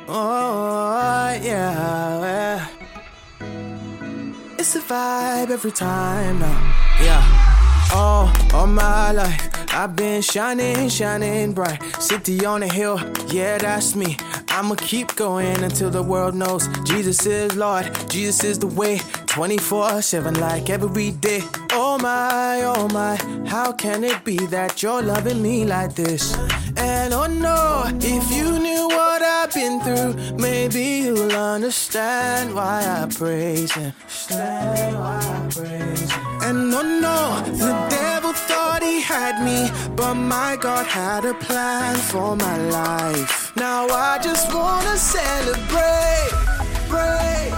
Oh, yeah. It's a vibe every time now. Yeah. All my life, I've been shining bright. City on the hill, yeah, that's me. I'ma keep going until the world knows Jesus is Lord, Jesus is the way. 24/7 like every day. Oh my, how can it be that you're loving me like this? And oh no, if you knew what I've been through, maybe you'll understand why I praise Him. And oh no, the devil thought he had me, but my God had a plan for my life. Now I just wanna celebrate, pray.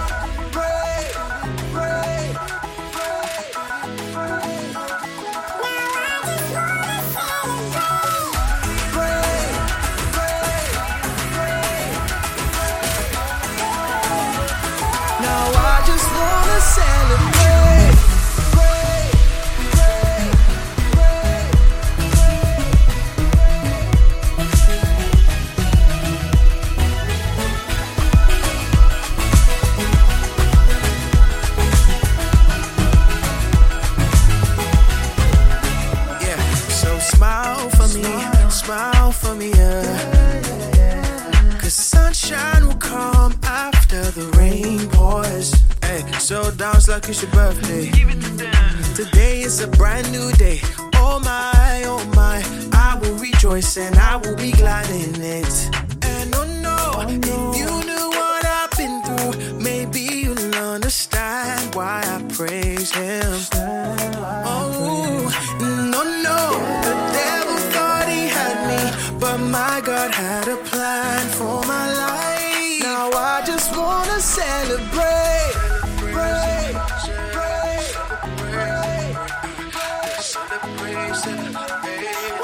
Smile for me, yeah. 'Cause sunshine will come after the rain pours. Hey, so dance like it's your birthday. Today is a brand new day. Oh my, I will rejoice and I will be glad in it. And oh no, if you knew what I've been through, maybe you'll understand why I praise Him. Oh, no, the devil thought he had me, but my God had a plan for my life. Now I just wanna celebrate, pray. Celebrate.